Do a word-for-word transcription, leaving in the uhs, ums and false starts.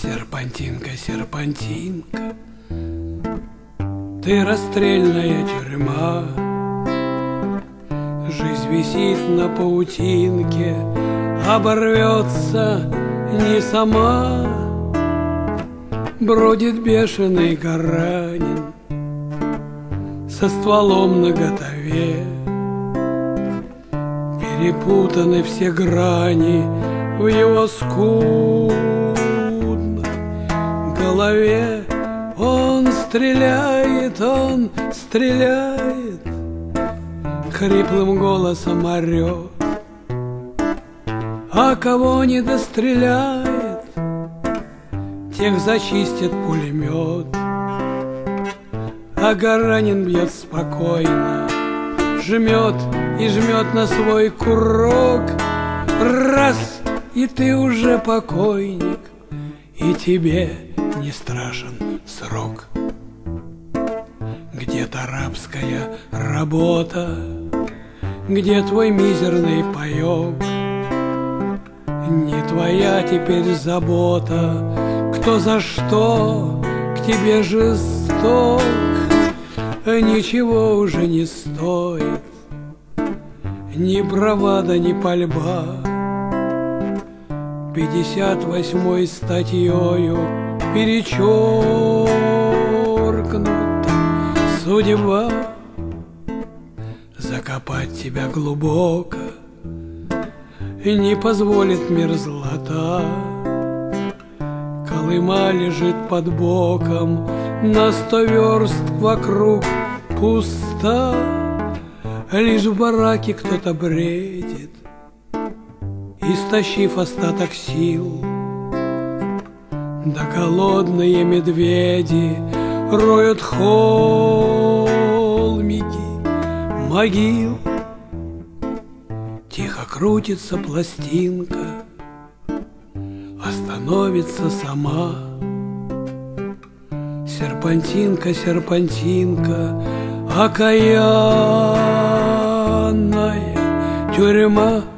Серпантинка, серпантинка, ты расстрельная тюрьма. Жизнь висит на паутинке, оборвется не сама. Бродит бешеный гаранин со стволом наготове. Перепутаны все грани в его скудной голове. Он стреляет, он стреляет, хриплым голосом орет. А кого не достреляет, тех зачистит пулемет. А Гаранин бьет спокойно, жмет и жмет на свой курок. Раз, и ты уже покойник, и тебе не страшен срок. Где-то рабская работа, где твой мизерный паёк? Не твоя теперь забота, кто за что к тебе жесток. Ничего уже не стоит ни бравада, ни пальба. Пятьдесят восьмой статьёю перечеркнута судьба. Закопать тебя глубоко не позволит мерзлота. Колыма лежит под боком, на сто верст вокруг пуста. Лишь в бараке кто-то бредит, истощив остаток сил. Да голодные медведи роют холмики могил. Тихо крутится пластинка, остановится сама. Серпантинка, серпантинка, окаянная тюрьма.